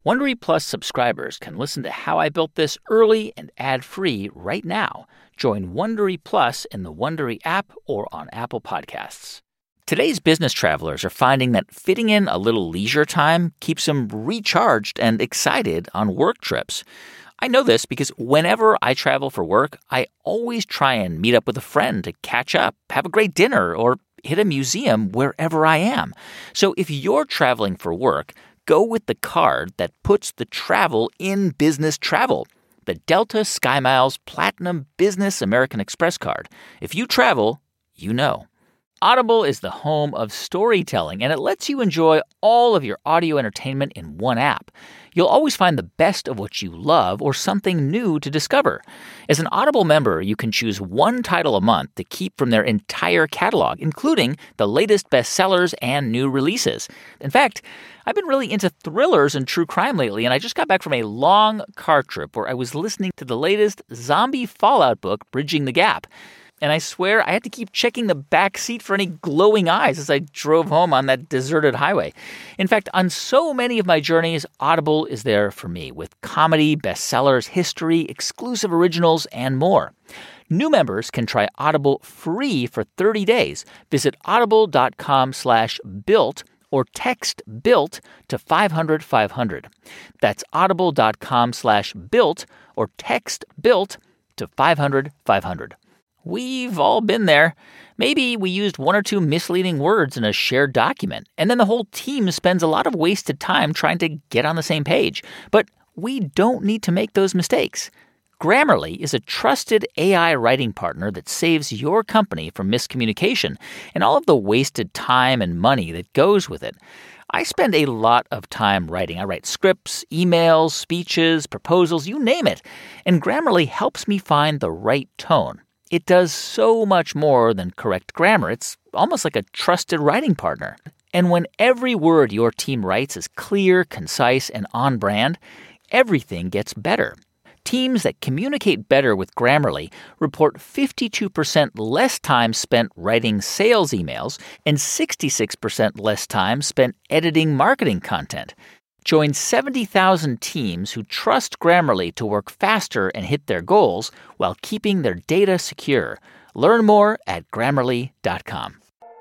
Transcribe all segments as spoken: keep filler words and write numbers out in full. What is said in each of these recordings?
Wondery Plus subscribers can listen to How I Built This early and ad-free right now. Join Wondery Plus in the Wondery app or on Apple Podcasts. Today's business travelers are finding that fitting in a little leisure time keeps them recharged and excited on work trips. I know this because whenever I travel for work, I always try and meet up with a friend to catch up, have a great dinner, or hit a museum wherever I am. So if you're traveling for work, go with the card that puts the travel in business travel. The Delta SkyMiles Platinum Business American Express card. If you travel, you know. Audible is the home of storytelling, and it lets you enjoy all of your audio entertainment in one app. You'll always find the best of what you love or something new to discover. As an Audible member, you can choose one title a month to keep from their entire catalog, including the latest bestsellers and new releases. In fact, I've been really into thrillers and true crime lately, and I just got back from a long car trip where I was listening to the latest zombie fallout book, Bridging the Gap. And I swear I had to keep checking the back seat for any glowing eyes as I drove home on that deserted highway. In fact, on so many of my journeys, Audible is there for me with comedy, bestsellers, history, exclusive originals, and more. New members can try Audible free for thirty days. Visit audible.com slash built or text BUILT to five hundred five hundred. That's audible.com slash built or text BUILT to five hundred five hundred. We've all been there. Maybe we used one or two misleading words in a shared document, and then the whole team spends a lot of wasted time trying to get on the same page. But we don't need to make those mistakes. Grammarly is a trusted A I writing partner that saves your company from miscommunication and all of the wasted time and money that goes with it. I spend a lot of time writing. I write scripts, emails, speeches, proposals, you name it. And Grammarly helps me find the right tone. It does so much more than correct grammar. It's almost like a trusted writing partner. And when every word your team writes is clear, concise, and on brand, everything gets better. Teams that communicate better with Grammarly report fifty-two percent less time spent writing sales emails and sixty-six percent less time spent editing marketing content. Join seventy thousand teams who trust Grammarly to work faster and hit their goals while keeping their data secure. Learn more at Grammarly dot com.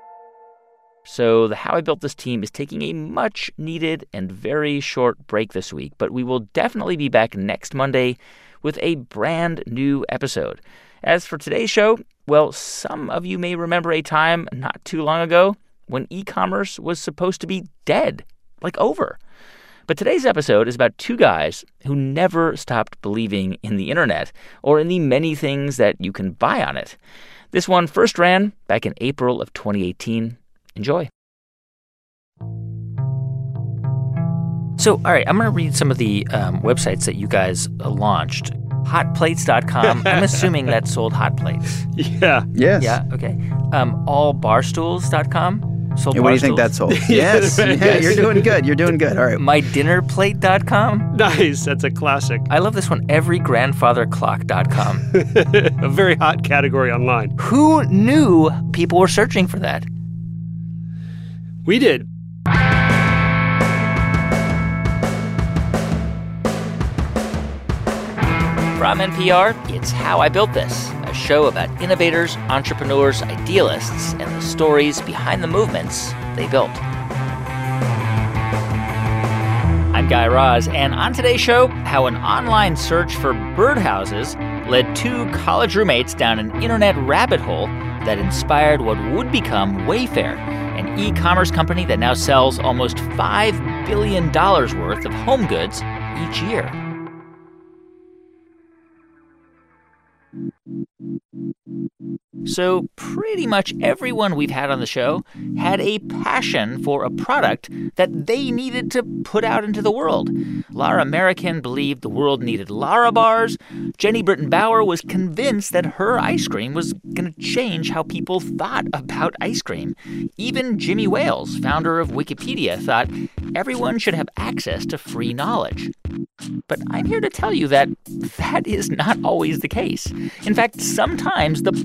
So the How I Built This team is taking a much-needed and very short break this week, but we will definitely be back next Monday with a brand new episode. As for today's show, well, some of you may remember a time not too long ago when e-commerce was supposed to be dead, like over. But today's episode is about two guys who never stopped believing in the internet or in the many things that you can buy on it. This one first ran back in April of twenty eighteen. Enjoy. So, all right, I'm going to read some of the um, websites that you guys uh, launched. hot plates dot com. I'm assuming that sold hot plates. Yeah. Yes. Yeah, okay. Um, all barstools dot com. Sold And what do you think that sold? Yes. Yeah, you're doing good. You're doing good. All right. my dinner plate dot com. Nice. That's a classic. I love this one. every grandfather clock dot com. A very hot category online. Who knew people were searching for that? We did. From N P R, it's How I Built This, a show about innovators, entrepreneurs, idealists, and the stories behind the movements they built. I'm Guy Raz, and on today's show, how an online search for birdhouses led two college roommates down an internet rabbit hole that inspired what would become Wayfair, an e-commerce company that now sells almost five billion dollars worth of home goods each year. So pretty much everyone we've had on the show had a passion for a product that they needed to put out into the world. Lara American believed the world needed Lara bars. Jenny Britton Bauer was convinced that her ice cream was going to change how people thought about ice cream. Even Jimmy Wales, founder of Wikipedia, thought everyone should have access to free knowledge. But I'm here to tell you that that is not always the case. In fact, sometimes the product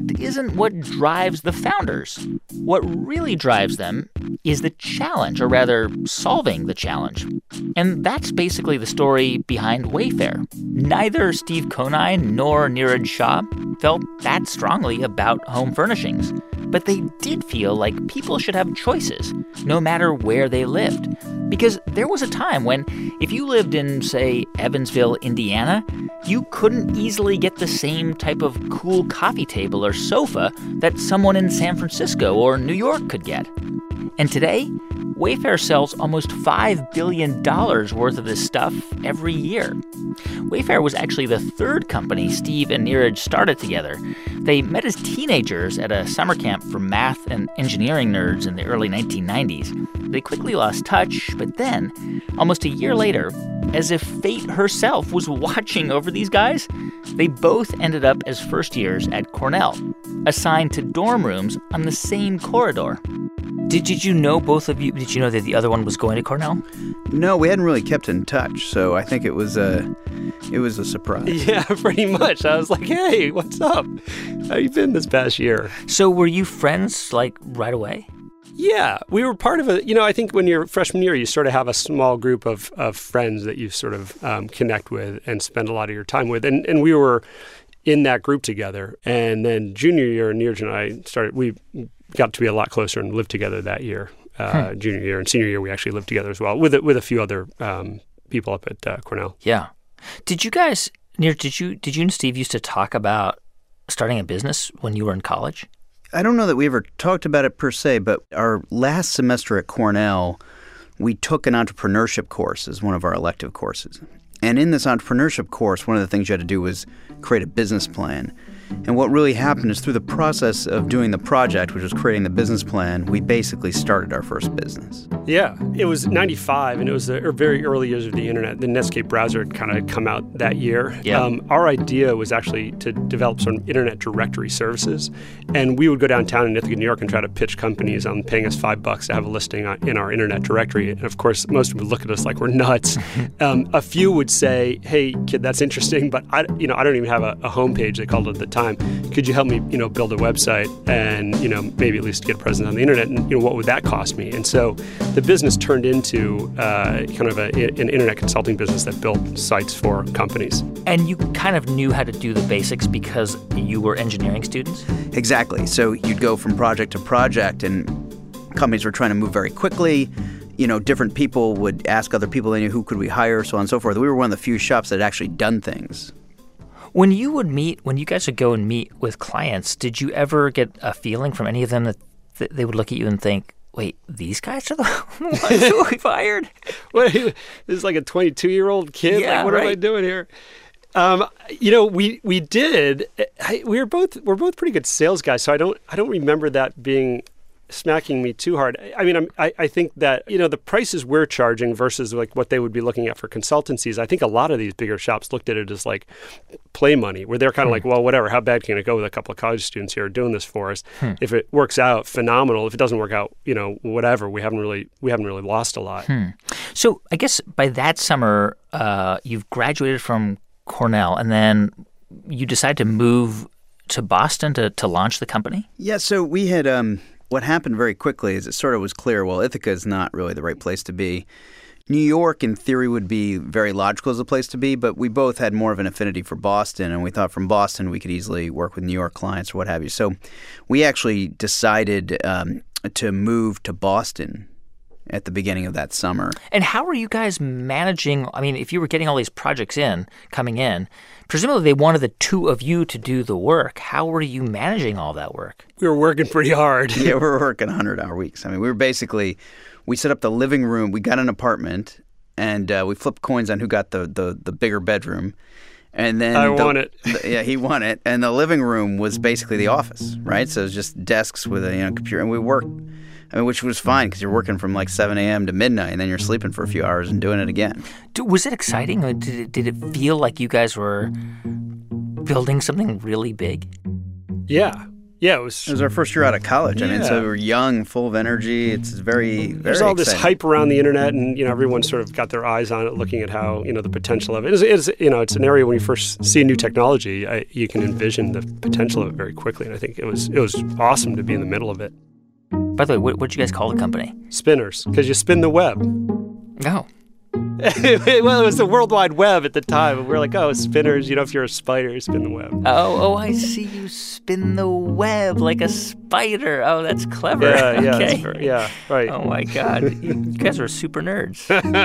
product isn't what drives the founders. What really drives them is the challenge, or rather, solving the challenge. And that's basically the story behind Wayfair. Neither Steve Conine nor Neeraj Shah felt that strongly about home furnishings. But they did feel like people should have choices, no matter where they lived. Because there was a time when, if you lived in, say, Evansville, Indiana, you couldn't easily get the same type of cool coffee table or sofa that someone in San Francisco or New York could get. And today, Wayfair sells almost five billion dollars worth of this stuff every year. Wayfair was actually the third company Steve and Neeraj started together. They met as teenagers at a summer camp for math and engineering nerds in the early nineteen nineties. They quickly lost touch, but then, almost a year later, as if fate herself was watching over these guys, they both ended up as first years at Cornell, assigned to dorm rooms on the same corridor. Did, did you know, both of you, did you know that the other one was going to Cornell? No, we hadn't really kept in touch, so I think it was a, it was a surprise. Yeah, pretty much. I was like, hey, what's up? How you been this past year? So were you friends, like, right away? Yeah, we were part of a, you know, I think when you're freshman year, you sort of have a small group of, of friends that you sort of um, connect with and spend a lot of your time with. And and we were in that group together. And then junior year, Neeraj and I started, we got to be a lot closer and lived together that year. Uh, hmm. Junior year and senior year, we actually lived together as well with a, with a few other um, people up at uh, Cornell. Yeah. Did you guys, Neeraj, did you, did you and Steve used to talk about starting a business when you were in college? I don't know that we ever talked about it per se, but our last semester at Cornell, we took an entrepreneurship course as one of our elective courses. And in this entrepreneurship course, one of the things you had to do was create a business plan. And what really happened is through the process of doing the project, which was creating the business plan, we basically started our first business. Yeah, it was ninety-five, and it was the very early years of the internet. The Netscape browser had kind of come out that year. Yeah. Um, our idea was actually to develop some internet directory services, and we would go downtown in Ithaca, New York, and try to pitch companies on paying us five bucks to have a listing on, in our internet directory. And of course, most would look at us like we're nuts. um, a few would say, "Hey, kid, that's interesting, but I, you know, I don't even have a, a homepage." They called it at the time. Could you help me, you know, build a website and, you know, maybe at least get a presence on the internet? And, you know, what would that cost me? And so the business turned into uh, kind of a, an internet consulting business that built sites for companies. And you kind of knew how to do the basics because you were engineering students? Exactly. So you'd go from project to project, and companies were trying to move very quickly. You know, different people would ask other people they knew, who could we hire, so on and so forth. We were one of the few shops that had actually done things. When you would meet, when you guys would go and meet with clients, did you ever get a feeling from any of them that th- they would look at you and think, wait, these guys are the ones who we fired? What, this is like a twenty-two-year-old kid? Yeah, like, what right. am I doing here? Um, you know, we we did. I, we were both we're both pretty good sales guys, so I don't I don't remember that being smacking me too hard. I mean, I'm, I I think that, you know, the prices we're charging versus like what they would be looking at for consultancies, I think a lot of these bigger shops looked at it as like play money, where they're kind of hmm. like, well, whatever, how bad can it go with a couple of college students here doing this for us? Hmm. If it works out, phenomenal. If it doesn't work out, you know, whatever, we haven't really we haven't really lost a lot. Hmm. So I guess by that summer, uh, you've graduated from Cornell, and then you decide to move to Boston to, to launch the company? Yeah, so we had um, – what happened very quickly is it sort of was clear, well, Ithaca is not really the right place to be. New York, in theory, would be very logical as a place to be, but we both had more of an affinity for Boston, and we thought from Boston we could easily work with New York clients or what have you. So we actually decided um, to move to Boston at the beginning of that summer. And how were you guys managing? I mean, if you were getting all these projects in, coming in, presumably they wanted the two of you to do the work. How were you managing all that work? We were working pretty hard. Yeah, we were working one hundred-hour weeks. I mean, we were basically, we set up the living room. We got an apartment, and uh, we flipped coins on who got the, the, the bigger bedroom. And then I the, won it. The, yeah, he won it. And the living room was basically the office, right? So it was just desks with a you know computer. And we worked, I mean, which was fine because you're working from like seven a.m. to midnight, and then you're sleeping for a few hours and doing it again. Was it exciting? Or did it, did it feel like you guys were building something really big? Yeah. Yeah, it was. It was our first year out of college. Yeah. I mean, so we were young, full of energy. It's very, very There's all this exciting. hype around the internet, and you know everyone sort of got their eyes on it, looking at how you know the potential of it. It's, it's you know it's an area when you first see a new technology, I, you can envision the potential of it very quickly. And I think it was it was awesome to be in the middle of it. By the way, what what'd you guys call the company? Spinners, because you spin the web. Oh. Well, it was the World Wide Web at the time. And we were like, oh, spinners, you know, if you're a spider, you spin the web. Oh, oh, I see. You spin the web like a spider. Oh, that's clever. Yeah, yeah, okay. that's very, yeah, right. Oh, my God. You guys are super nerds.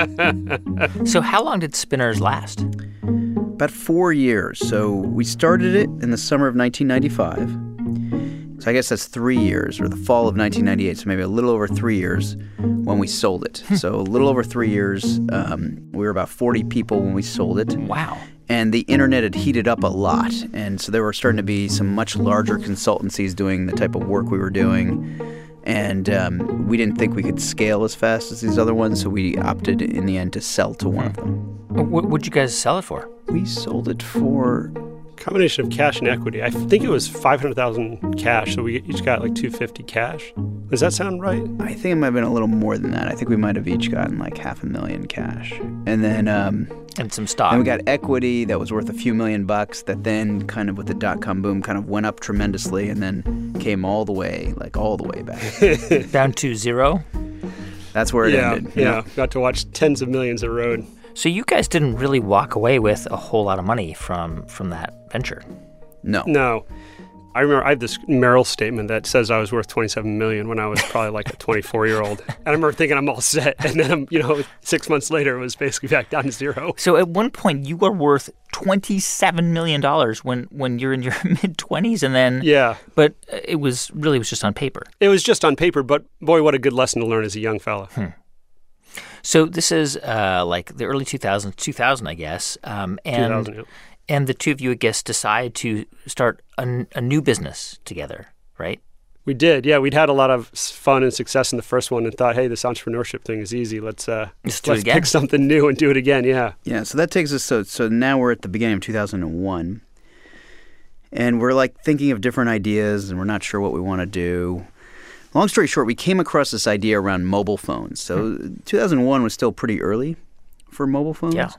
So how long did Spinners last? About four years. So we started it in the summer of nineteen ninety-five. So I guess that's three years, or the fall of nineteen ninety-eight, so maybe a little over three years when we sold it. So a little over three years. Um, we were about forty people when we sold it. Wow. And the internet had heated up a lot. And so there were starting to be some much larger consultancies doing the type of work we were doing. And um, we didn't think we could scale as fast as these other ones, so we opted in the end to sell to one of them. What would you guys sell it for? We sold it for... Combination of cash and equity. I think it was five hundred thousand cash, so we each got like two hundred fifty cash. Does that sound right? I think it might have been a little more than that. I think we might have each gotten like half a million cash. And then um, And some stock. and we got equity that was worth a few million bucks that then kind of with the dot-com boom kind of went up tremendously and then came all the way, like all the way back. Down to zero? That's where it yeah, ended. yeah. Got to watch tens of millions erode. So you guys didn't really walk away with a whole lot of money from, from that venture. No. No. I remember I have this Merrill statement that says I was worth twenty-seven million dollars when I was probably like a twenty-four-year-old. And I remember thinking I'm all set. And then, you know, six months later, it was basically back down to zero. So at one point, you were worth twenty-seven million dollars when, when you're in your mid-twenties, and then... Yeah. But it was really it was just on paper. It was just on paper, but boy, what a good lesson to learn as a young fella. Hmm. So this is uh, like the early two thousands, two thousand, I guess. Um, and, two thousand, yeah. And the two of you, I guess, decide to start a, a new business together, right? We did, yeah. We'd had a lot of fun and success in the first one and thought, hey, this entrepreneurship thing is easy. Let's uh, Let's do it let's again. pick something new and do it again, yeah. Yeah, so that takes us, so, so now we're at the beginning of two thousand one. And we're like thinking of different ideas and we're not sure what we want to do. Long story short, we came across this idea around mobile phones. So two thousand one was still pretty early for mobile phones. Yeah.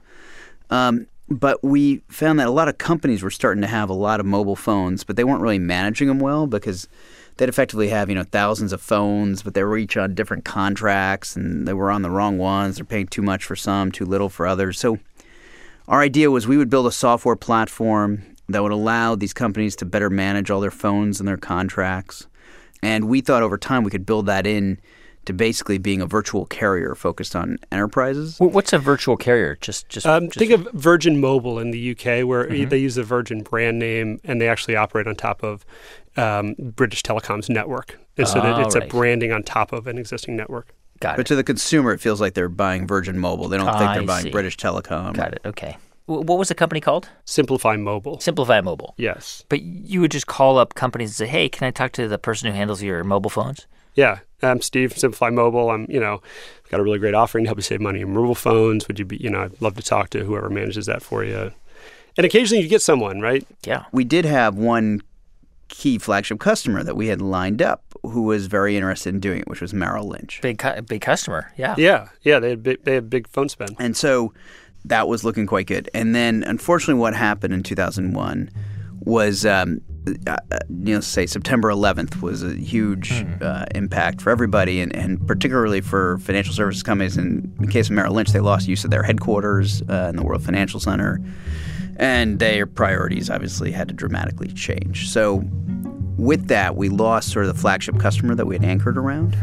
Um, but we found that a lot of companies were starting to have a lot of mobile phones, but they weren't really managing them well because they'd effectively have, you know, thousands of phones, but they were each on different contracts and they were on the wrong ones. They're paying too much for some, too little for others. So our idea was we would build a software platform that would allow these companies to better manage all their phones and their contracts. And we thought over time we could build that in to basically being a virtual carrier focused on enterprises. What's a virtual carrier? Just, just, Um, just think of Virgin Mobile in the U K, where Mhm. they use the Virgin brand name and they actually operate on top of um, British Telecom's network. And so that Oh, it's right. a branding on top of an existing network. Got But it. to the consumer, it feels like they're buying Virgin Mobile. They don't think I they're buying see. British Telecom. Got it. Okay. W- What was the company called? Simplify Mobile. Simplify Mobile. Yes. But you would just call up companies and say, hey, can I talk to the person who handles your mobile phones? Yeah. I'm Steve from Simplify Mobile. I'm, you know, got a really great offering to help you save money on mobile phones. Would you be, you know, I'd love to talk to whoever manages that for you. And occasionally you get someone, right? Yeah. We did have one key flagship customer that we had lined up who was very interested in doing it, which was Merrill Lynch. Big cu- big customer. Yeah. Yeah. Yeah. They had big, they had big phone spend. And so that was looking quite good. And then, unfortunately, what happened in two thousand one was, um, uh, you know, say September eleventh was a huge uh, impact for everybody, and, and particularly for financial services companies. And in the case of Merrill Lynch, they lost use of their headquarters uh, in the World Financial Center, and their priorities obviously had to dramatically change. So with that, we lost sort of the flagship customer that we had anchored around.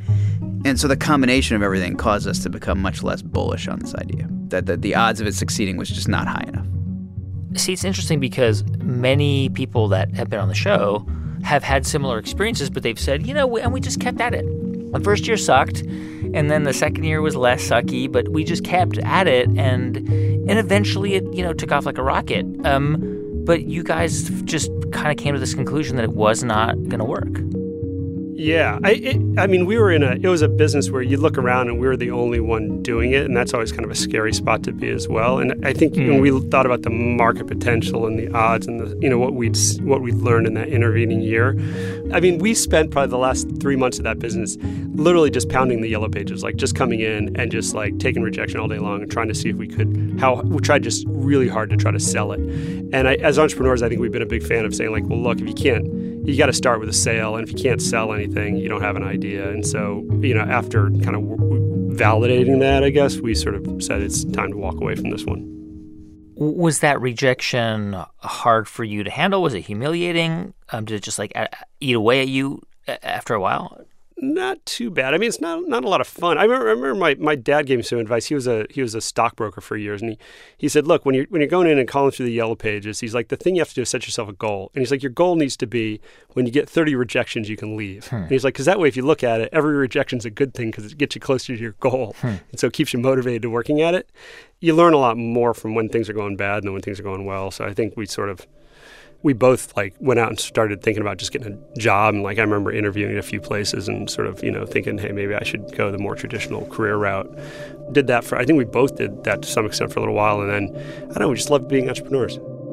And so the combination of everything caused us to become much less bullish on this idea, that the, the odds of it succeeding was just not high enough. See, it's interesting because many people that have been on the show have had similar experiences, but they've said, you know, we, and we just kept at it. The first year sucked, and then the second year was less sucky, but we just kept at it, and and eventually it, you know, took off like a rocket. Um, but you guys just kind of came to this conclusion that it was not going to work. Yeah. I it, I mean, we were in a, it was a business where you look around and we were the only one doing it. And that's always kind of a scary spot to be as well. And I think mm. when we thought about the market potential and the odds and the, you know, what we'd, what we'd learned in that intervening year, I mean, we spent probably the last three months of that business literally just pounding the yellow pages, like just coming in and just like taking rejection all day long and trying to see if we could, how we tried just really hard to try to sell it. And I, as entrepreneurs, I think we've been a big fan of saying like, well, look, if you can't, you got to start with a sale. And if you can't sell anything, you don't have an idea. And so, you know, after kind of validating that, I guess, we sort of said it's time to walk away from this one. Was that rejection hard for you to handle? Was it humiliating? Um, did it just like eat away at you after a while? Not too bad. I mean, it's not not a lot of fun. I remember, I remember my, my dad gave me some advice. He was a he was a stockbroker for years, and he, he said, look, when you're when you're going in and calling through the yellow pages, he's like, the thing you have to do is set yourself a goal. And he's like, your goal needs to be when you get thirty rejections, you can leave. Hmm. And he's like, because that way, if you look at it, every rejection's a good thing because it gets you closer to your goal, hmm. and so it keeps you motivated to working at it. You learn a lot more from when things are going bad than when things are going well. So I think we sort of. We both like went out and started thinking about just getting a job. And like I remember interviewing at a few places and sort of, you know, thinking, hey, maybe I should go the more traditional career route. Did that for, I think we both did that to some extent for a little while. And then, I don't know, we just loved being entrepreneurs.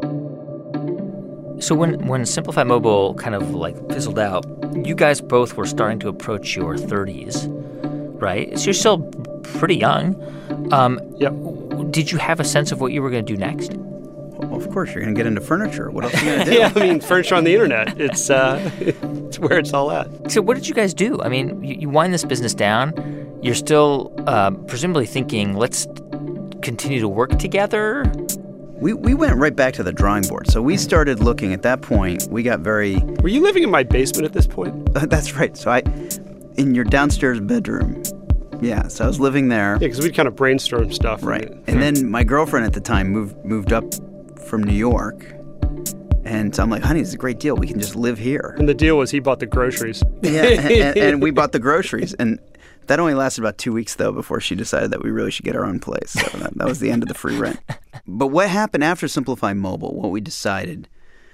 So when, when Simplify Mobile kind of like fizzled out, you guys both were starting to approach your thirties, right? So you're still pretty young. Um, yep. Did you have a sense of what you were going to do next? Well, of course, you're going to get into furniture. What else are you going to do? Yeah, I mean, furniture on the internet. It's uh, it's where it's all at. So what did you guys do? I mean, you, you wind this business down. You're still uh, presumably thinking, let's continue to work together? We we went right back to the drawing board. So we started looking at that point. We got very... Were you living in my basement at this point? Uh, that's right. So I, in your downstairs bedroom. Yeah, so I was living there. Yeah, because we'd kind of brainstorm stuff. Right. And, and then my girlfriend at the time moved moved up from New York. And so I'm like, honey, it's a great deal. We can just live here. And the deal was he bought the groceries. Yeah, and, and, and we bought the groceries. And that only lasted about two weeks, though, before she decided that we really should get our own place. So that, that was the end of the free rent. But what happened after Simplify Mobile, what we decided,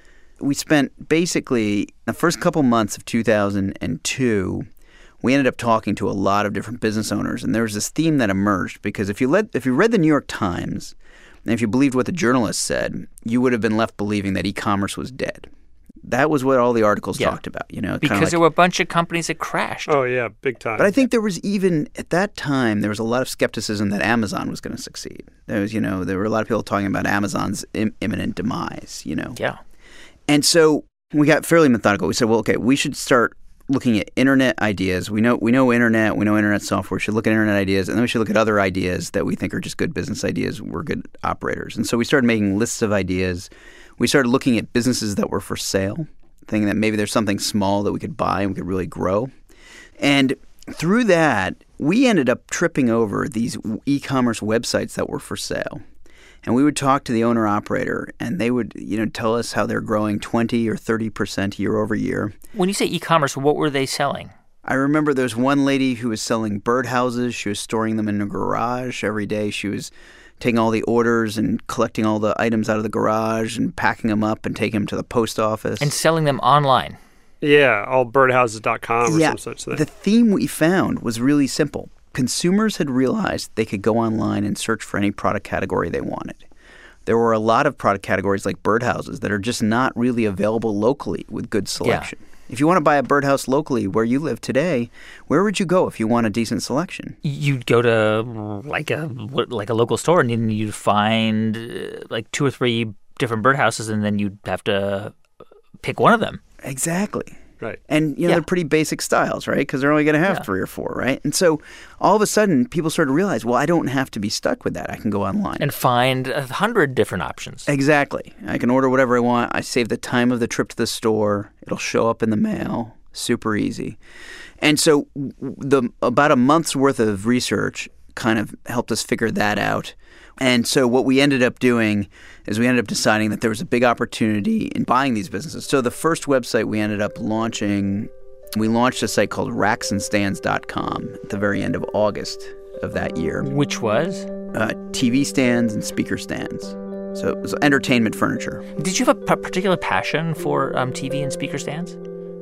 we spent basically the first couple months of two thousand two, we ended up talking to a lot of different business owners. And there was this theme that emerged because if you, led, if you read the New York Times, and if you believed what the journalists said, you would have been left believing that e-commerce was dead. That was what all the articles yeah. talked about, you know. Because like, there were a bunch of companies that crashed. Oh, yeah, big time. But I think there was even, at that time, there was a lot of skepticism that Amazon was going to succeed. There was, you know, there were a lot of people talking about Amazon's im- imminent demise, you know. Yeah. And so we got fairly methodical. We said, well, okay, we should start looking at internet ideas. We know we know internet, we know internet software. We should look at internet ideas, and then we should look at other ideas that we think are just good business ideas. We're good operators. And so we started making lists of ideas. We started looking at businesses that were for sale, thinking that maybe there's something small that we could buy and we could really grow. And through that, we ended up tripping over these e-commerce websites that were for sale. And we would talk to the owner-operator, and they would, you know, tell us how they're growing twenty or thirty percent year over year. When you say e-commerce, what were they selling? I remember there's one lady who was selling birdhouses. She was storing them in a garage every day. She was taking all the orders and collecting all the items out of the garage and packing them up and taking them to the post office. And selling them online. Yeah, all birdhouses dot com or yeah, some such thing. The theme we found was really simple. Consumers had realized they could go online and search for any product category they wanted. There were a lot of product categories like birdhouses that are just not really available locally with good selection. Yeah. If you want to buy a birdhouse locally where you live today, where would you go if you want a decent selection? You'd go to like a like a local store and then you'd find uh, like two or three different birdhouses and then you'd have to pick one of them. Exactly. Right. And, you know, yeah. they're pretty basic styles, right? Because they're only going to have yeah. three or four, right? And so all of a sudden, people started to realize, well, I don't have to be stuck with that. I can go online. And find a hundred different options. Exactly. I can order whatever I want. I save the time of the trip to the store. It'll show up in the mail. Super easy. And so the about a month's worth of research kind of helped us figure that out. And so what we ended up doing is we ended up deciding that there was a big opportunity in buying these businesses. So the first website we ended up launching, we launched a site called racks and stands dot com at the very end of August of that year. Which was? Uh, T V stands and speaker stands. So it was entertainment furniture. Did you have a p- particular passion for um, T V and speaker stands?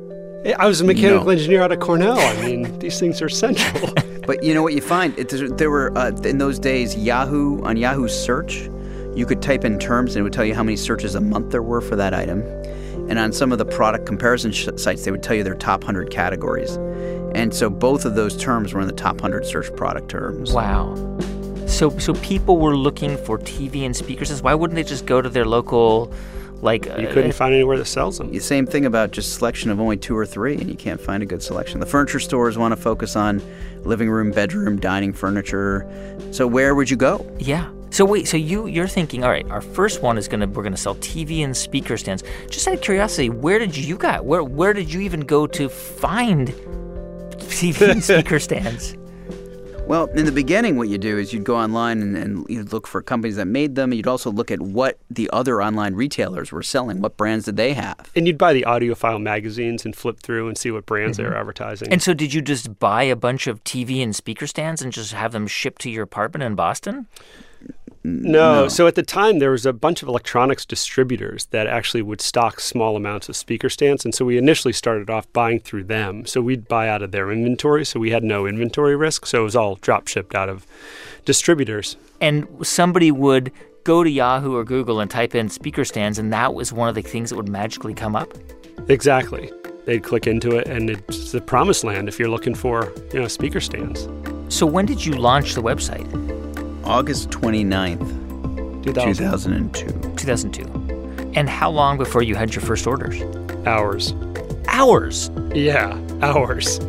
I was a mechanical No. engineer out of Cornell. I mean, these things are central. But you know what you find? It, there were, uh, in those days, Yahoo, on Yahoo Search, you could type in terms and it would tell you how many searches a month there were for that item. And on some of the product comparison sh- sites, they would tell you their top one hundred categories. And so both of those terms were in the top one hundred search product terms. Wow. So so people were looking for T V and speaker stands. Why wouldn't they just go to their local, like... You couldn't uh, find anywhere that sells them. The same thing about just selection of only two or three, and you can't find a good selection. The furniture stores want to focus on living room, bedroom, dining furniture. So where would you go? Yeah. So wait, so you, you're thinking, all right, our first one is going to, we're going to sell T V and speaker stands. Just out of curiosity, where did you got, where, where did you even go to find T V and speaker stands? Well, in the beginning, what you do is you'd go online and, and you'd look for companies that made them. You'd also look at what the other online retailers were selling. What brands did they have? And you'd buy the audiophile magazines and flip through and see what brands Mm-hmm. they were advertising. And so did you just buy a bunch of T V and speaker stands and just have them shipped to your apartment in Boston? No. No. So at the time, there was a bunch of electronics distributors that actually would stock small amounts of speaker stands. And so we initially started off buying through them. So we'd buy out of their inventory. So we had no inventory risk. So it was all drop shipped out of distributors. And somebody would go to Yahoo or Google and type in speaker stands, and that was one of the things that would magically come up? Exactly. They'd click into it, and it's the promised land if you're looking for, you know, speaker stands. So when did you launch the website? August twenty-ninth, two thousand two. two thousand two. And how long before you had your first orders? Hours. Hours. Yeah, hours.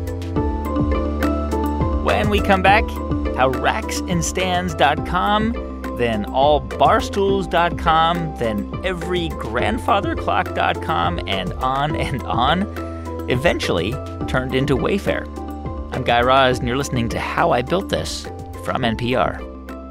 When we come back, how racks and stands dot com, then all barstools dot com, then every grandfather clock dot com, and on and on, eventually turned into Wayfair. I'm Guy Raz, and you're listening to How I Built This from N P R.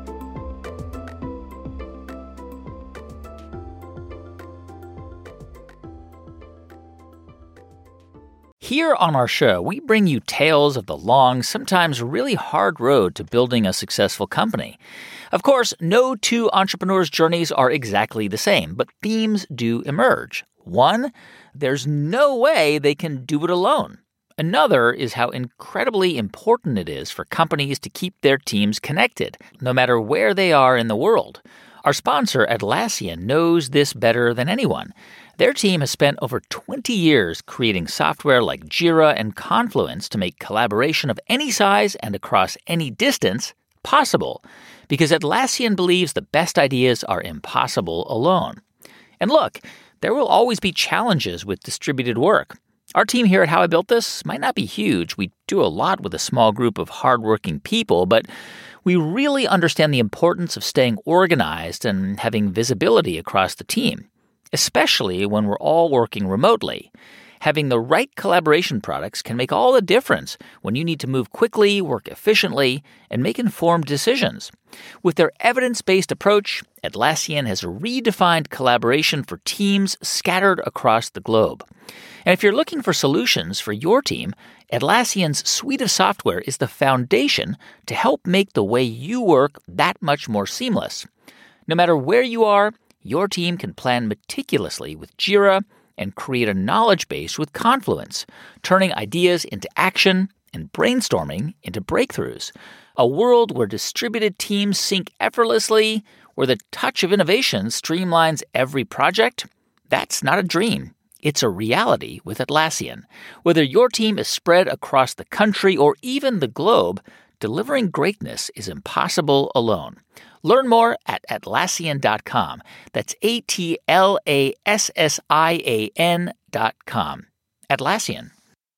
Here on our show, we bring you tales of the long, sometimes really hard road to building a successful company. Of course, no two entrepreneurs' journeys are exactly the same, but themes do emerge. One, there's no way they can do it alone. Another is how incredibly important it is for companies to keep their teams connected, no matter where they are in the world. Our sponsor, Atlassian, knows this better than anyone. Their team has spent over twenty years creating software like Jira and Confluence to make collaboration of any size and across any distance possible, because Atlassian believes the best ideas are impossible alone. And look, there will always be challenges with distributed work. Our team here at How I Built This might not be huge. We do a lot with a small group of hardworking people, but we really understand the importance of staying organized and having visibility across the team, especially when we're all working remotely. Having the right collaboration products can make all the difference when you need to move quickly, work efficiently, and make informed decisions. With their evidence-based approach, Atlassian has redefined collaboration for teams scattered across the globe. And if you're looking for solutions for your team, Atlassian's suite of software is the foundation to help make the way you work that much more seamless. No matter where you are, your team can plan meticulously with Jira and create a knowledge base with Confluence, turning ideas into action and brainstorming into breakthroughs. A world where distributed teams sync effortlessly, where the touch of innovation streamlines every project, that's not a dream. It's a reality with Atlassian. Whether your team is spread across the country or even the globe, delivering greatness is impossible alone. Learn more at Atlassian dot com. That's A T L A S S I A N dot com. Atlassian.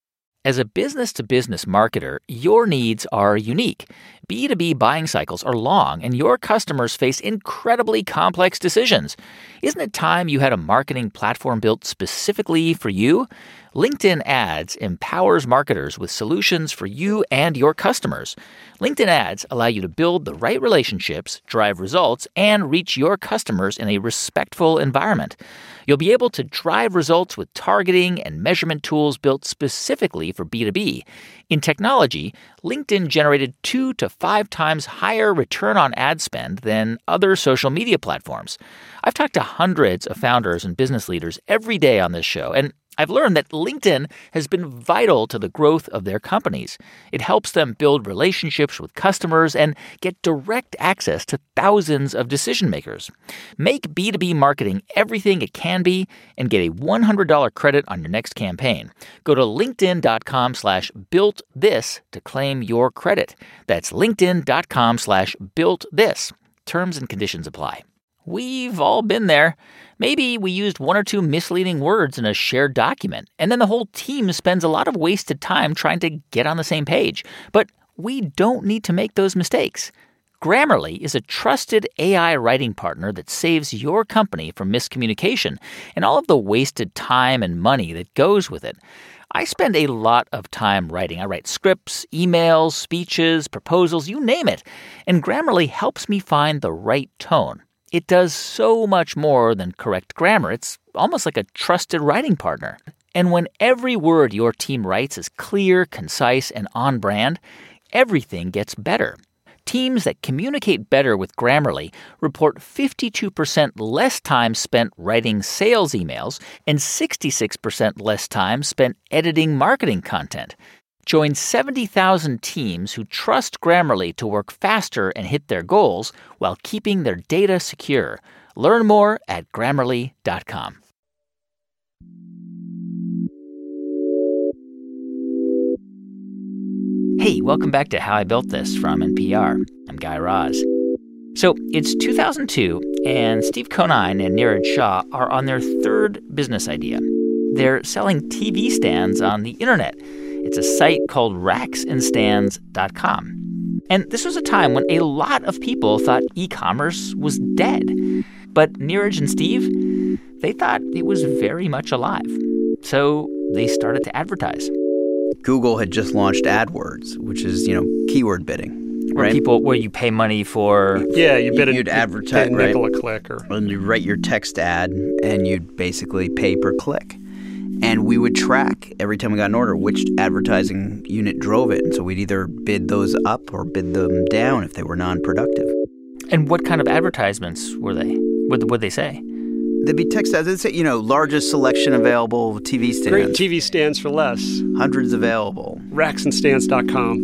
As a business-to-business marketer, your needs are unique. B two B buying cycles are long, and your customers face incredibly complex decisions. Isn't it time you had a marketing platform built specifically for you? LinkedIn Ads empowers marketers with solutions for you and your customers. LinkedIn Ads allow you to build the right relationships, drive results, and reach your customers in a respectful environment. You'll be able to drive results with targeting and measurement tools built specifically for B two B. In technology, LinkedIn generated two to five times higher return on ad spend than other social media platforms. I've talked to hundreds of founders and business leaders every day on this show, and I've learned that LinkedIn has been vital to the growth of their companies. It helps them build relationships with customers and get direct access to thousands of decision makers. Make B two B marketing everything it can be and get a one hundred dollars credit on your next campaign. Go to linkedin.com slash built this to claim your credit. That's linkedin.com slash built this. Terms and conditions apply. We've all been there. Maybe we used one or two misleading words in a shared document, and then the whole team spends a lot of wasted time trying to get on the same page. But we don't need to make those mistakes. Grammarly is a trusted A I writing partner that saves your company from miscommunication and all of the wasted time and money that goes with it. I spend a lot of time writing. I write scripts, emails, speeches, proposals, you name it. And Grammarly helps me find the right tone. It does so much more than correct grammar. It's almost like a trusted writing partner. And when every word your team writes is clear, concise, and on brand, everything gets better. Teams that communicate better with Grammarly report fifty-two percent less time spent writing sales emails and sixty-six percent less time spent editing marketing content. Join seventy thousand teams who trust Grammarly to work faster and hit their goals while keeping their data secure. Learn more at grammarly dot com. Hey, welcome back to How I Built This from N P R. I'm Guy Raz. So it's two thousand two, and Steve Conine and Niraj Shah are on their third business idea. They're selling T V stands on the internet. It's a site called racks and stands dot com. And this was a time when a lot of people thought e-commerce was dead. But Niraj and Steve, they thought it was very much alive. So they started to advertise. Google had just launched AdWords, which is, you know, keyword bidding. Where right? people, where you pay money for... Yeah, you bid a, you'd advertise, a right? nickel a click. Or... And you'd write your text ad, and you'd basically pay per click. And we would track, every time we got an order, which advertising unit drove it. And so we'd either bid those up or bid them down if they were non-productive. And what kind of advertisements were they? What would they say? They'd be text ads. They'd say, you know, largest selection available T V stands. Great T V stands for less. Hundreds available. racks and stands dot com.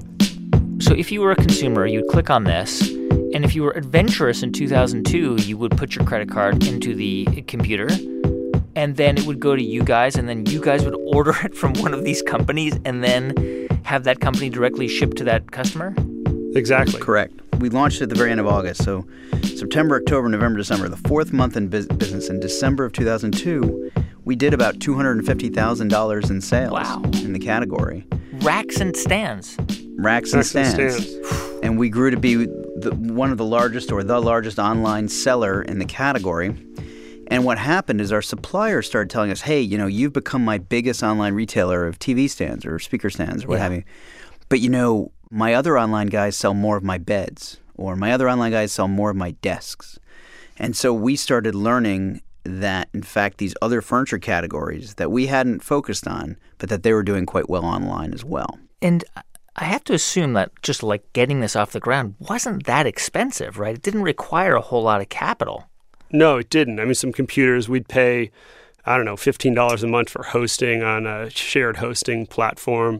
So if you were a consumer, you'd click on this. And if you were adventurous in two thousand two, you would put your credit card into the computer. And then it would go to you guys, and then you guys would order it from one of these companies and then have that company directly ship to that customer? Exactly. Correct. We launched it at the very end of August. So September, October, November, December, the fourth month in bus- business. In December of two thousand two, we did about two hundred fifty thousand dollars in sales wow. in the category. Racks and stands. Racks, Racks and, and stands. stands. And we grew to be the, one of the largest or the largest online seller in the category. And what happened is our suppliers started telling us, hey, you know, you've become my biggest online retailer of T V stands or speaker stands or what yeah. have you. But, you know, my other online guys sell more of my beds, or my other online guys sell more of my desks. And so we started learning that, in fact, these other furniture categories that we hadn't focused on, but that they were doing quite well online as well. And I have to assume that just like getting this off the ground wasn't that expensive, right? It didn't require a whole lot of capital. No, it didn't. I mean, some computers, we'd pay, I don't know, fifteen dollars a month for hosting on a shared hosting platform.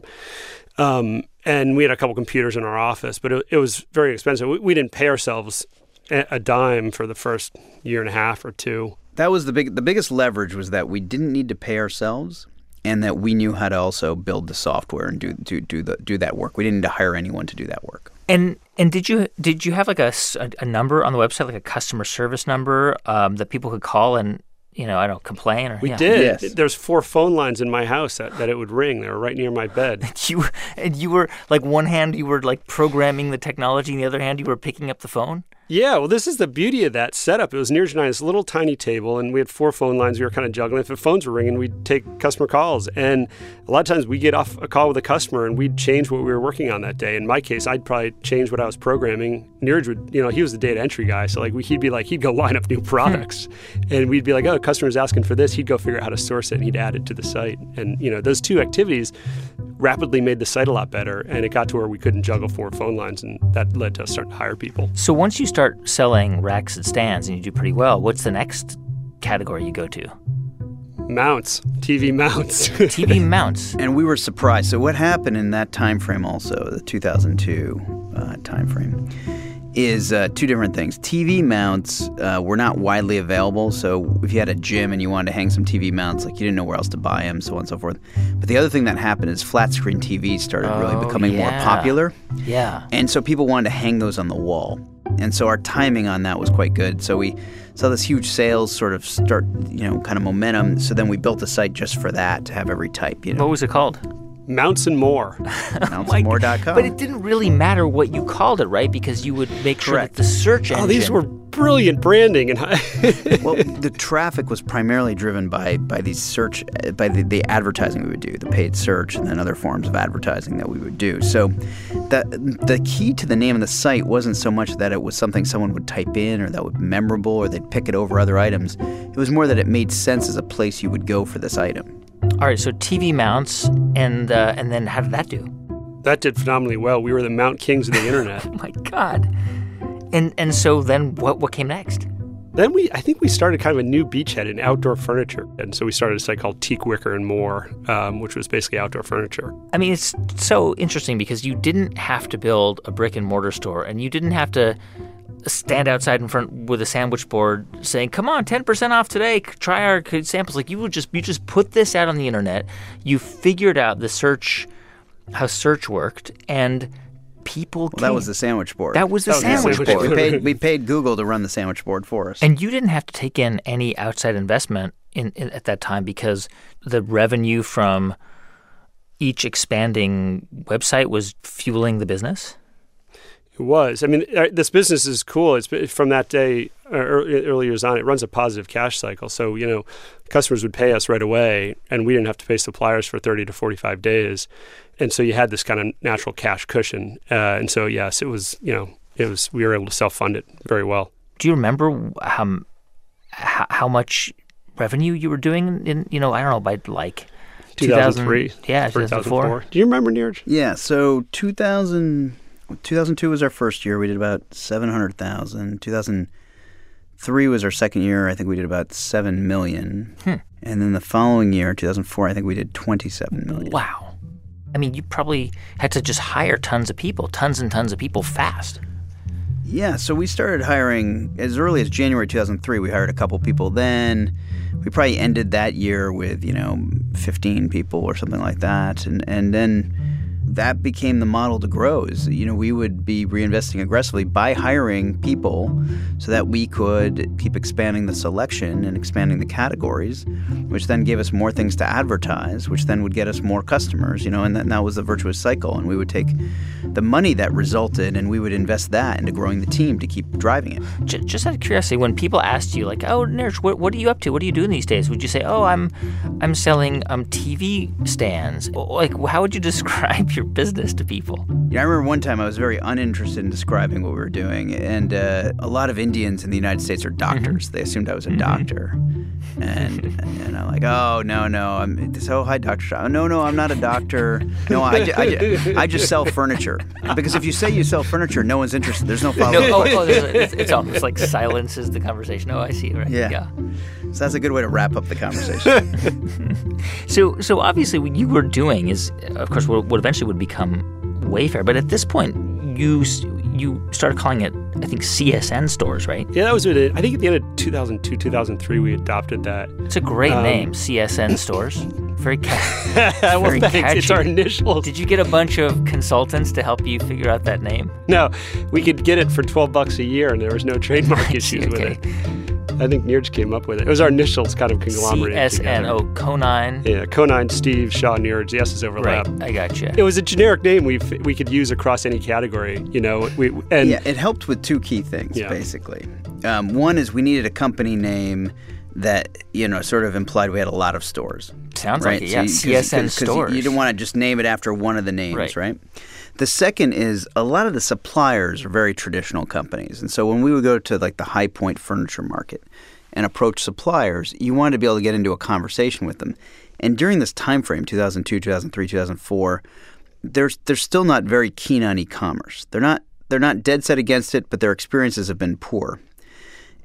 Um, and we had a couple computers in our office, but it, it was very expensive. We, we didn't pay ourselves a, a dime for the first year and a half or two. That was the big, the biggest leverage was that we didn't need to pay ourselves, and that we knew how to also build the software and do do do the do that work. We didn't need to hire anyone to do that work. And and did you did you have like a, a number on the website, like a customer service number um, that people could call and, you know, I don't know, complain? Or, we yeah. did. Yes. There's four phone lines in my house that, that it would ring. They were right near my bed. You and you were like one hand you were like programming the technology, and the other hand you were picking up the phone? Yeah, well, this is the beauty of that setup. It was Niraj and I, this little tiny table, and we had four phone lines. We were kind of juggling. If the phones were ringing, we'd take customer calls. And a lot of times we'd get off a call with a customer, and we'd change what we were working on that day. In my case, I'd probably change what I was programming. Niraj would, you know, he was the data entry guy. So, like, we, he'd be like, he'd go line up new products. And we'd be like, oh, customer's asking for this. He'd go figure out how to source it, and he'd add it to the site. And, you know, those two activities rapidly made the site a lot better. And it got to where we couldn't juggle four phone lines, and that led to us starting to hire people. So once you start selling racks and stands and you do pretty well, what's the next category you go to? Mounts, T V mounts. T V mounts. And we were surprised. So what happened in that time frame also, the two thousand two uh, time frame, is uh, two different things. T V mounts uh, were not widely available. So if you had a gym and you wanted to hang some T V mounts, like you didn't know where else to buy them, so on and so forth. But the other thing that happened is flat screen T Vs started Oh, really becoming yeah. more popular. Yeah. And so people wanted to hang those on the wall. And so our timing on that was quite good. So we saw this huge sales sort of start, you know, kind of momentum. So then we built a site just for that, to have every type, you know. What was it called? Mounts and More. mounts and more dot com. But it didn't really matter what you called it, right? Because you would make sure Correct. that the search engine... Oh, these were brilliant branding. And Well, the traffic was primarily driven by by these search, by the, the advertising we would do, the paid search, and then other forms of advertising that we would do. So the, the key to the name of the site wasn't so much that it was something someone would type in or that would be memorable or they'd pick it over other items. It was more that it made sense as a place you would go for this item. All right, so T V mounts, and uh, and then how did that do? that did phenomenally well. We were the Mount Kings of the internet. Oh, my God. And and so then what what came next? Then we, I think we started kind of a new beachhead in outdoor furniture. And so we started a site called Teak Wicker and More, um, which was basically outdoor furniture. I mean, it's so interesting because you didn't have to build a brick and mortar store, and you didn't have to stand outside in front with a sandwich board saying, come on, ten percent off today, try our samples. Like you would just, you just put this out on the internet. You figured out the search, how search worked, and people Well, came. that was the sandwich board. That was the That was the sandwich sandwich board. we paid we paid Google to run the sandwich board for us. And you didn't have to take in any outside investment in, in at that time because the revenue from each expanding website was fueling the business? It was. I mean, uh, this business is cool. It's been- from that day, uh, early, early years on, it runs a positive cash cycle. So, you know, customers would pay us right away, and we didn't have to pay suppliers for thirty to forty-five days. And so you had this kind of natural cash cushion. Uh, and so, yes, it was, you know, it was, we were able to self-fund it very well. Do you remember how, how, how much revenue you were doing in, you know, I don't know, by like two thousand three. Yeah, two thousand four. Do you remember, Neeraj? Yeah, so two thousand, two thousand two was our first year. We did about seven hundred thousand. two thousand three was our second year. I think we did about seven million. Hmm. And then the following year, two thousand four, I think we did twenty-seven million. Wow. I mean, you probably had to just hire tons of people, tons and tons of people fast. Yeah, so we started hiring as early as January two thousand three. We hired a couple people then. We probably ended that year with, you know, fifteen people or something like that. And and then that became the model to grow is, you know, we would be reinvesting aggressively by hiring people so that we could keep expanding the selection and expanding the categories, which then gave us more things to advertise, which then would get us more customers, you know, and that, and that was the virtuous cycle. And we would take the money that resulted and we would invest that into growing the team to keep driving it. Just, just out of curiosity, when people asked you, like, oh, Neeraj, what, what are you up to? What are you doing these days? Would you say, oh, I'm I'm selling um T V stands? Like, how would you describe your business to people? You know, I remember one time I was very uninterested in describing what we were doing, and uh, a lot of Indians in the United States are doctors. Mm-hmm. They assumed I was a mm-hmm. doctor. And and I'm like, oh, no, no. I'm so, hi, Doctor Shaw. No, no, I'm not a doctor. No, I, I, I, I just sell furniture. Because if you say you sell furniture, no one's interested. There's no follow-up. No, oh, oh, it's, it's almost like silences the conversation. Oh, I see. Right. Yeah. yeah. So that's a good way to wrap up the conversation. so, so obviously what you were doing is, of course, what, what eventually would become Wayfair. But at this point, you you started calling it, I think, C S N stores, right? Yeah, that was it. I think at the end of two thousand two, two thousand three, we adopted that. It's a great um, name, C S N stores. Very, ca- well, very thanks. catchy. It's our initials. Did you get a bunch of consultants to help you figure out that name? No, we could get it for twelve bucks a year, and there was no trademark issues okay. with it. I think Neeraj came up with it. It was our initials kind of conglomerated C S N, together. oh, Conine. Yeah, Conine, Steve, Shaw, Neeraj. The S's overlap. Right, I gotcha. It was a generic name we we could use across any category, you know. We and yeah, it helped with two key things, yeah. basically. Um, one is we needed a company name that, you know, sort of implied we had a lot of stores. Sounds right? like it, yeah. So you, C S N cause, cause stores. You, you didn't want to just name it after one of the names, right. right? The second is a lot of the suppliers are very traditional companies. And so when we would go to like the High Point furniture market and approach suppliers, you wanted to be able to get into a conversation with them. And during this time frame, two thousand two, two thousand three, two thousand four, they're, they're still not very keen on e-commerce. They're not, they're not dead set against it, but their experiences have been poor.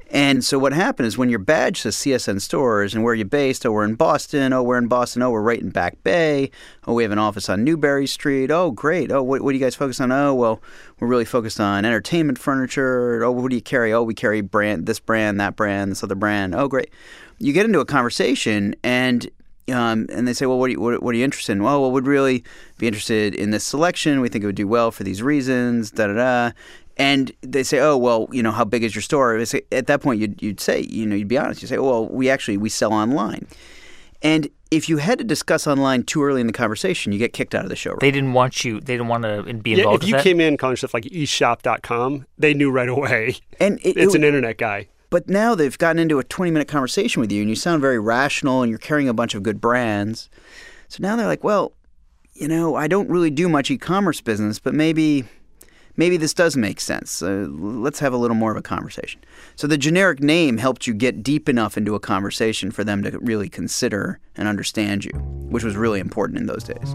And so what happened is when your badge says C S N Stores and where you're based, oh, we're in Boston, oh, we're in Boston, oh, we're right in Back Bay, oh, we have an office on Newberry Street, oh, great, oh, what, what do you guys focus on? Oh, well, we're really focused on entertainment furniture, oh, what do you carry? Oh, we carry brand, this brand, that brand, this other brand, oh, great. You get into a conversation and um, and they say, well, what are, you, what, what are you interested in? Well, well, we'd really be interested in this selection. We think it would do well for these reasons, da-da-da. And they say, oh, well, you know, how big is your store? Say, at that point, you'd, you'd say, you know, you'd be honest. You'd say, well, we actually, we sell online. And if you had to discuss online too early in the conversation, you get kicked out of the showroom. They didn't want you, they didn't want to be involved yeah, with if you that? came in calling stuff like e shop dot com, they knew right away. And it, it's it, an internet guy. But now they've gotten into a twenty-minute conversation with you, and you sound very rational, and you're carrying a bunch of good brands. So now they're like, well, you know, I don't really do much e-commerce business, but maybe maybe this does make sense. Uh, let's have a little more of a conversation. So the generic name helped you get deep enough into a conversation for them to really consider and understand you, which was really important in those days.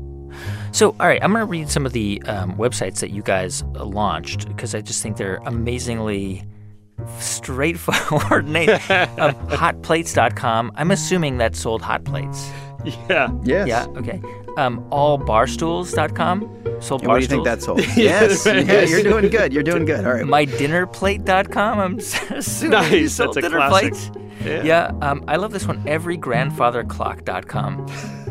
So, all right, I'm going to read some of the um, websites that you guys launched because I just think they're amazingly straightforward name. um, hot plates dot com. I'm assuming that sold hot plates. Yeah. Yes. Yeah, okay. Um, all barstools dot com. Sold Yeah, barstools. what do you think that sold? Yes. Yeah, you're doing good. You're doing good. All right. my dinner plate dot com. I'm assuming Nice, you sold that's a dinner classic. plates. Yeah. Yeah, um, I love this one. every grandfather clock dot com.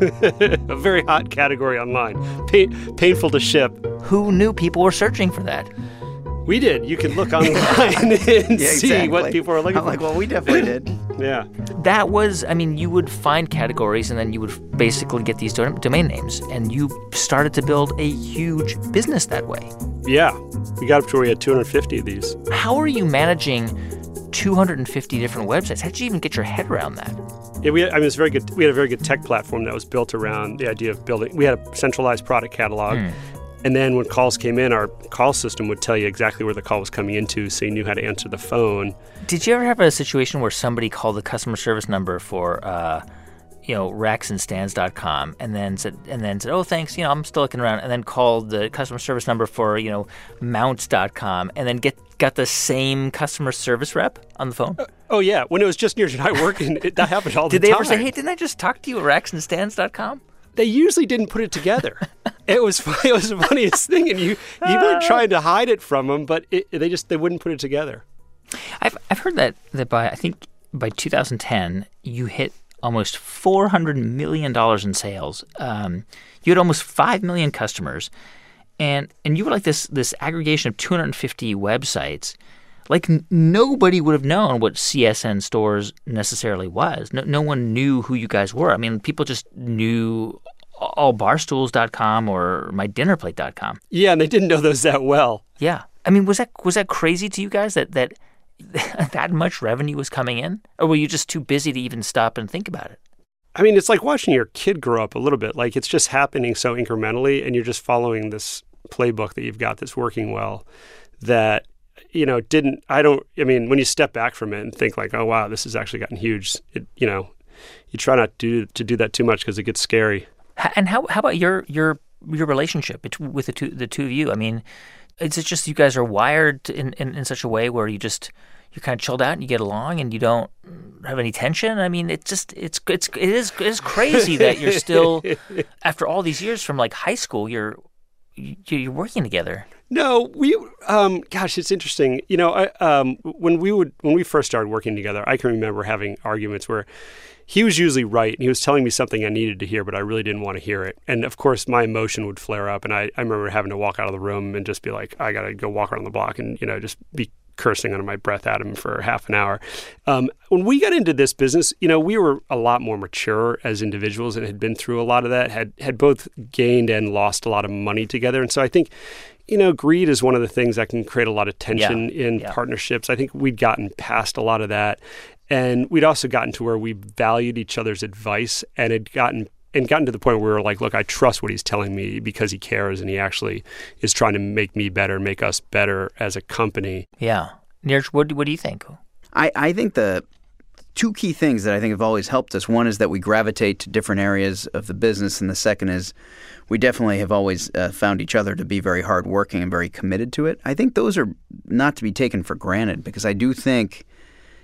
A very hot category online. Pain, painful to ship. Who knew people were searching for that? We did. You can look online and Yeah, see exactly. what people are looking I'm for. like, well, we definitely did. Yeah. That was, I mean, you would find categories and then you would basically get these do- domain names. And you started to build a huge business that way. Yeah. We got up to where we had two hundred fifty of these. How are you managing two hundred fifty different websites? How did you even get your head around that? Yeah, we had, I mean, it's very good. We had a very good tech platform that was built around the idea of building. We had a centralized product catalog. Hmm. And then when calls came in, our call system would tell you exactly where the call was coming into, so you knew how to answer the phone. Did you ever have a situation where somebody called the customer service number for, uh, you know, racks and stands dot com and then said, and then said, oh, thanks, you know, I'm still looking around, and then called the customer service number for, you know, mounts dot com and then get got the same customer service rep on the phone? Uh, oh, yeah. When it was just Neeraj and I working, it, that happened all Did the they time. ever say, hey, didn't I just talk to you at racks and stands dot com? They usually didn't put it together. It was it was the funniest thing, and you you weren't trying to hide it from them, but it, they just they wouldn't put it together. I've I've heard that that by I think by two thousand ten you hit almost four hundred million dollars in sales. Um, you had almost five million customers, and and you were like this this aggregation of two hundred fifty websites. Like n- nobody would have known what C S N Stores necessarily was. No, no one knew who you guys were. I mean, people just knew all barstools dot com or my dinner plate dot com. Yeah, and they didn't know those that well. Yeah, I mean, was that was that crazy to you guys that that that much revenue was coming in, or were you just too busy to even stop and think about it? I mean, it's like watching your kid grow up a little bit. Like it's just happening so incrementally, and you're just following this playbook that you've got that's working well. That you know, didn't, I don't, I mean, when you step back from it and think like, oh, wow, this has actually gotten huge, it, you know, you try not to do, to do that too much because it gets scary. And how how about your your your relationship with the two the two of you? I mean, is it just you guys are wired in, in, in such a way where you just, you're kind of chilled out and you get along and you don't have any tension? I mean, it's just, it's, it's, it is, it is crazy that you're still, after all these years from like high school, you're, you're working together. No, we, um, gosh, it's interesting. You know, I, um, when we would, when we first started working together, I can remember having arguments where he was usually right and he was telling me something I needed to hear, but I really didn't want to hear it. And of course, my emotion would flare up, and I, I remember having to walk out of the room and just be like, I got to go walk around the block and, you know, just be cursing under my breath at him for half an hour. Um, when we got into this business, you know, we were a lot more mature as individuals and had been through a lot of that, had, had both gained and lost a lot of money together. And so I think, you know, greed is one of the things that can create a lot of tension yeah. in yeah. partnerships. I think we'd gotten past a lot of that. And we'd also gotten to where we valued each other's advice and had gotten and gotten to the point where we were like, look, I trust what he's telling me because he cares and he actually is trying to make me better, make us better as a company. Yeah. Neeraj, what, what do you think? I, I think the two key things that I think have always helped us, one is that we gravitate to different areas of the business, and the second is we definitely have always uh, found each other to be very hardworking and very committed to it. I think those are not to be taken for granted because I do think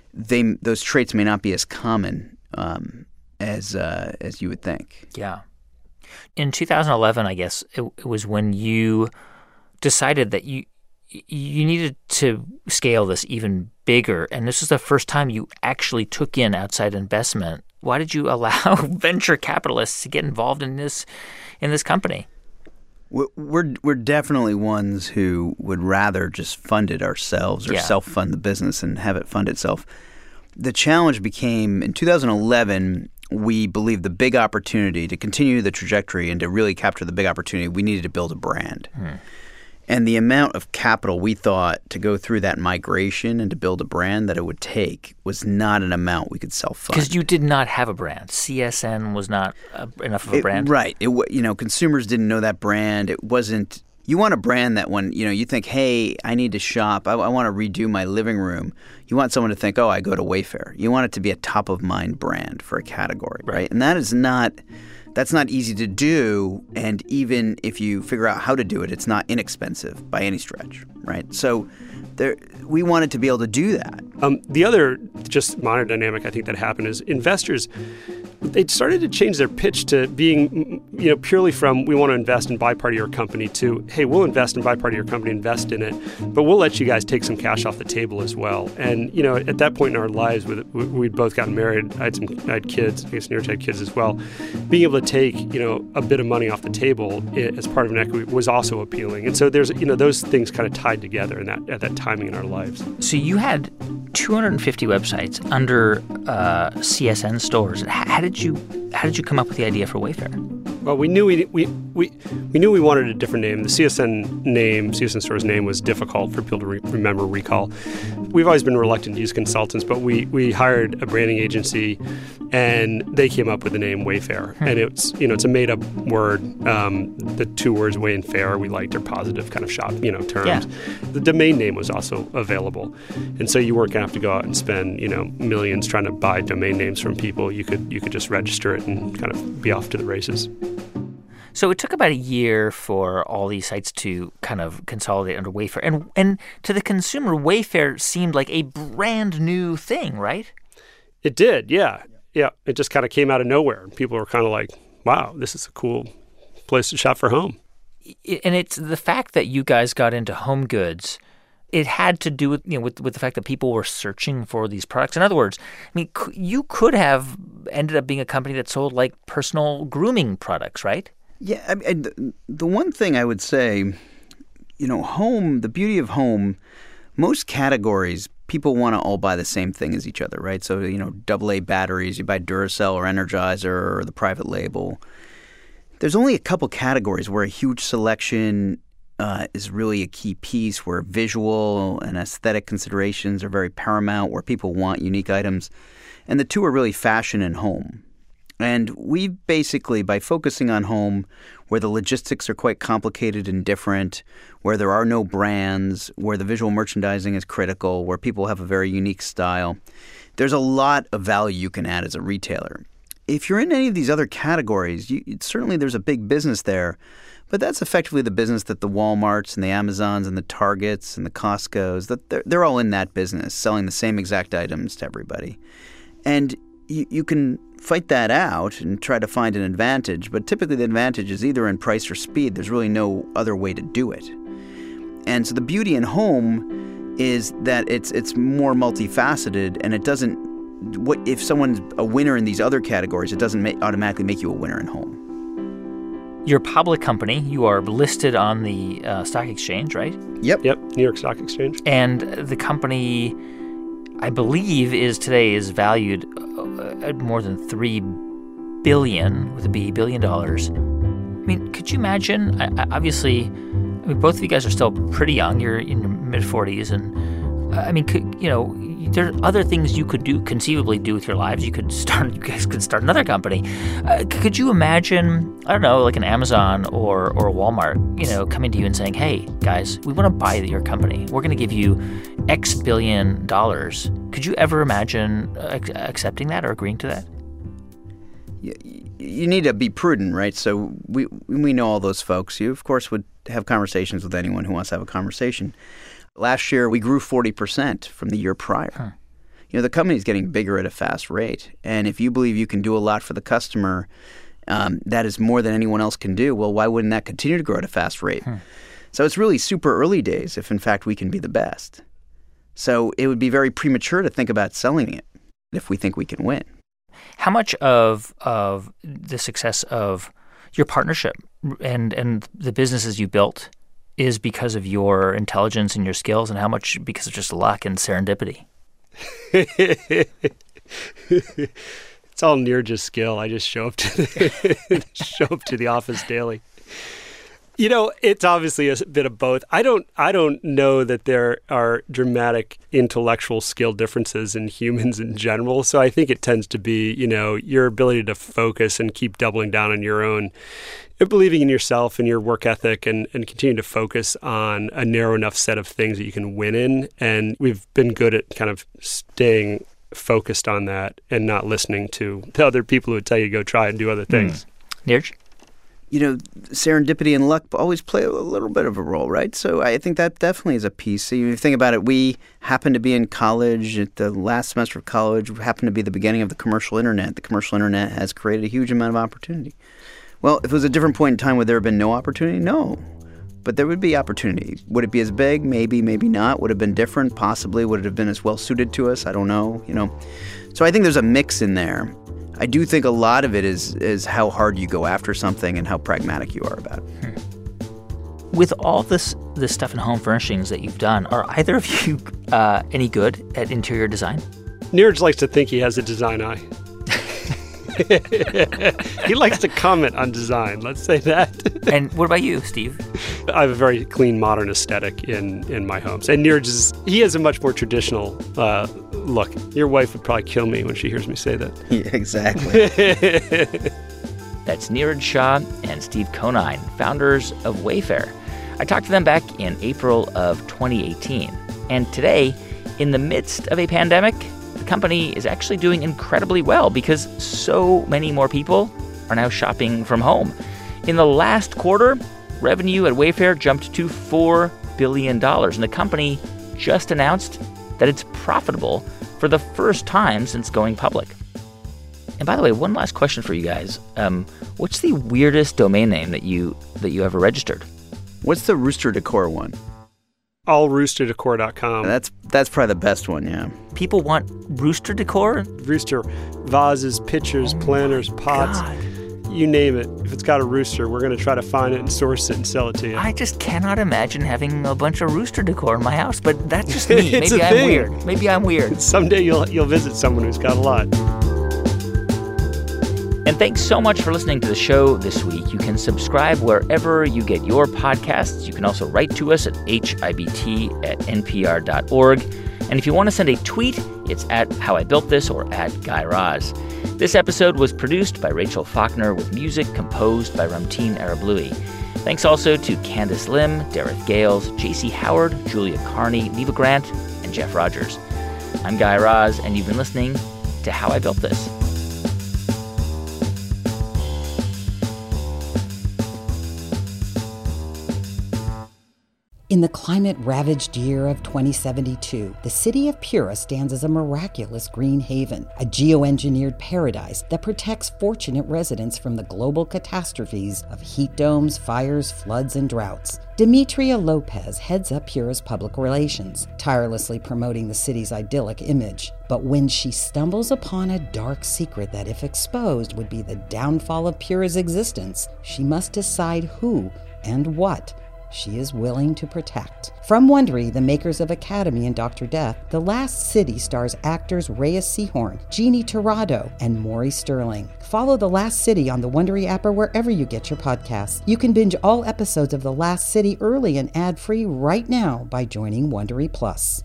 they those traits may not be as common um, as uh, as you would think. Yeah. In two thousand eleven, I guess it, it was when you decided that you you needed to scale this even bigger, and this was the first time you actually took in outside investment. Why did you allow venture capitalists to get involved in this in this company? We're we're definitely ones who would rather just fund it ourselves or yeah. self-fund the business and have it fund itself. The challenge became in two thousand eleven. We believed the big opportunity to continue the trajectory and to really capture the big opportunity, we needed to build a brand. Hmm. And the amount of capital we thought to go through that migration and to build a brand that it would take was not an amount we could self-fund. Because you did not have a brand. C S N was not uh, enough of a it, brand? Right. It, you know, consumers didn't know that brand. It wasn't – you want a brand that when, you know, you think, hey, I need to shop. I, I want to redo my living room. You want someone to think, oh, I go to Wayfair. You want it to be a top-of-mind brand for a category, right? right? And that is not – that's not easy to do, and even if you figure out how to do it, it's not inexpensive by any stretch, right? So there, we wanted to be able to do that. Um, the other just minor dynamic I think that happened is investors, they started to change their pitch to being, you know, purely from we want to invest and buy part of your company to, hey, we'll invest and buy part of your company, invest in it, but we'll let you guys take some cash off the table as well. And, you know, at that point in our lives, with, we'd both gotten married, I had some, I had kids, I guess Neeraj had kids as well. Being able to take, you know, a bit of money off the table as part of an equity was also appealing. And so there's, you know, those things kind of tied together in that at that timing in our lives. So you had two hundred fifty websites under uh, C S N stores. How did you how did you come up with the idea for Wayfair? Well, we knew we we we, we knew we wanted a different name. The C S N name, C S N Store's name, was difficult for people to re- remember, recall. We've always been reluctant to use consultants, but we we hired a branding agency, and they came up with the name Wayfair. Hmm. And it's you know it's a made up word. Um, the two words Way and Fair we liked are positive kind of shop you know terms. Yeah. The domain name was also available, and so you weren't gonna have to go out and spend you know millions trying to buy domain names from people. You could you could just register it and kind of be off to the races. So it took about a year for all these sites to kind of consolidate under Wayfair. And and to the consumer, Wayfair seemed like a brand new thing, right? It did, yeah. Yeah, it just kind of came out of nowhere. People were kind of like, wow, this is a cool place to shop for home. And it's the fact that you guys got into home goods, it had to do with, you know, with, with the fact that people were searching for these products. In other words, I mean, you could have ended up being a company that sold like personal grooming products, right? Yeah, I mean, the one thing I would say, you know, home, the beauty of home, most categories, people want to all buy the same thing as each other, right? So, you know, double A batteries, you buy Duracell or Energizer or the private label. There's only a couple categories where a huge selection uh, is really a key piece, where visual and aesthetic considerations are very paramount, where people want unique items. And the two are really fashion and home. And we basically, by focusing on home, where the logistics are quite complicated and different, where there are no brands, where the visual merchandising is critical, where people have a very unique style, there's a lot of value you can add as a retailer. If you're in any of these other categories, you, certainly there's a big business there, but that's effectively the business that the Walmarts and the Amazons and the Targets and the Costcos, that they're, they're all in that business, selling the same exact items to everybody. And you, you can fight that out and try to find an advantage, but typically the advantage is either in price or speed. There's really no other way to do it. And so the beauty in home is that it's it's more multifaceted, and it doesn't what if someone's a winner in these other categories, it doesn't make, automatically make you a winner in home. You're a public company. You are listed on the uh, stock exchange, right? Yep. Yep, New York Stock Exchange. And the company, I believe, is today is valued at more than three billion with a B billion dollars. I mean, could you imagine? I, obviously, I mean, both of you guys are still pretty young. You're in your mid forties, and I mean, could, you know, there are other things you could do, conceivably do with your lives. You could start. You guys could start another company. Uh, could you imagine? I don't know, like an Amazon or or a Walmart, you know, coming to you and saying, "Hey, guys, we want to buy your company. We're going to give you X billion dollars." Could you ever imagine ac- accepting that or agreeing to that? You, you need to be prudent, right? So we we know all those folks. You, of course, would have conversations with anyone who wants to have a conversation. Last year, we grew forty percent from the year prior. Huh. you know, the company's getting bigger at a fast rate. And if you believe you can do a lot for the customer, um, that is more than anyone else can do, well, why wouldn't that continue to grow at a fast rate? Hmm. So it's really super early days if, in fact, we can be the best. So it would be very premature to think about selling it if we think we can win. How much of of the success of your partnership and, and the businesses you built is because of your intelligence and your skills, and how much because of just luck and serendipity? It's all Niraj's skill. I just show up to the, show up to the office daily. You know, it's obviously a bit of both. I don't I don't know that there are dramatic intellectual skill differences in humans in general. So I think it tends to be, you know, your ability to focus and keep doubling down on your own, believing in yourself and your work ethic, and, and continue to focus on a narrow enough set of things that you can win in. And we've been good at kind of staying focused on that and not listening to the other people who would tell you to go try and do other things. Mm. Niraj? You know, serendipity and luck always play a little bit of a role, right? So I think that definitely is a piece. So you think about it, we happened to be in college at the last semester of college, happened to be the beginning of the commercial internet. The commercial internet has created a huge amount of opportunity. Well, if it was a different point in time, would there have been no opportunity? No. But there would be opportunity. Would it be as big? Maybe, maybe not. Would it have been different? Possibly. Would it have been as well suited to us? I don't know, you know. So I think there's a mix in there. I do think a lot of it is is how hard you go after something and how pragmatic you are about it. Hmm. With all this this stuff in home furnishings that you've done, are either of you uh, any good at interior design? Niraj likes to think he has a design eye. He likes to comment on design, let's say that. And what about you, Steve? I have a very clean, modern aesthetic in, in my homes. And Niraj is, he has a much more traditional uh, look. Your wife would probably kill me when she hears me say that. Yeah, exactly. That's Niraj Shah and Steve Conine, founders of Wayfair. I talked to them back in April of twenty eighteen. And today, in the midst of a pandemic, the company is actually doing incredibly well because so many more people are now shopping from home. In the last quarter, revenue at Wayfair jumped to four billion dollars, and the company just announced that it's profitable for the first time since going public. And by the way, one last question for you guys. Um, what's the weirdest domain name that you that you ever registered? What's the Rooster Decor one? all rooster decor dot com. That's that's probably the best one, yeah. People want Rooster Decor? Rooster vases, pitchers, oh planters, pots. God. You name it. If it's got a rooster, we're going to try to find it and source it and sell it to you. I just cannot imagine having a bunch of Rooster Decor in my house, but that's just me. It's Maybe a I'm thing. weird. Maybe I'm weird. Someday you'll you'll visit someone who's got a lot. And thanks so much for listening to the show this week. You can subscribe wherever you get your podcasts. You can also write to us at H I B T at N P R dot org. And if you want to send a tweet, it's at How I Built This or at Guy Raz. This episode was produced by Rachel Faulkner with music composed by Ramtin Arablouei. Thanks also to Candice Lim, Dareth Gales, J C Howard, Julia Carney, Neva Grant, and Jeff Rogers. I'm Guy Raz, and you've been listening to How I Built This. In the climate-ravaged year of twenty seventy-two, the city of Pura stands as a miraculous green haven, a geoengineered paradise that protects fortunate residents from the global catastrophes of heat domes, fires, floods, and droughts. Demetria Lopez heads up Pura's public relations, tirelessly promoting the city's idyllic image. But when she stumbles upon a dark secret that, if exposed, would be the downfall of Pura's existence, she must decide who and what she is willing to protect. From Wondery, the makers of Academy and Doctor Death, The Last City stars actors Reyes Sehorn, Jeannie Torrado, and Maury Sterling. Follow The Last City on the Wondery app or wherever you get your podcasts. You can binge all episodes of The Last City early and ad-free right now by joining Wondery Plus.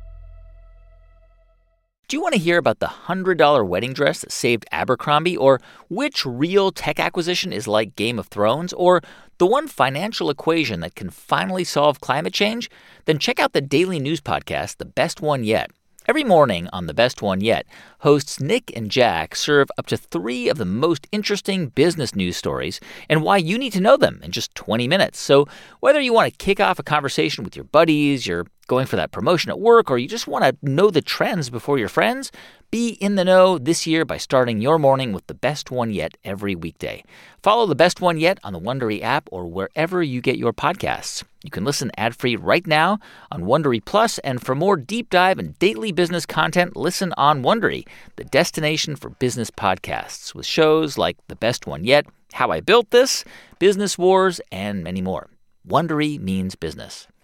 Do you want to hear about the one hundred dollars wedding dress that saved Abercrombie? Or which real tech acquisition is like Game of Thrones? Or the one financial equation that can finally solve climate change? Then check out the daily news podcast, The Best One Yet. Every morning on The Best One Yet, hosts Nick and Jack serve up to three of the most interesting business news stories and why you need to know them in just twenty minutes. So whether you want to kick off a conversation with your buddies, your going for that promotion at work, or you just want to know the trends before your friends? Be in the know this year by starting your morning with The Best One Yet every weekday. Follow The Best One Yet on the Wondery app or wherever you get your podcasts. You can listen ad-free right now on Wondery Plus, and for more deep dive and daily business content, listen on Wondery, the destination for business podcasts, with shows like The Best One Yet, How I Built This, Business Wars, and many more. Wondery means business.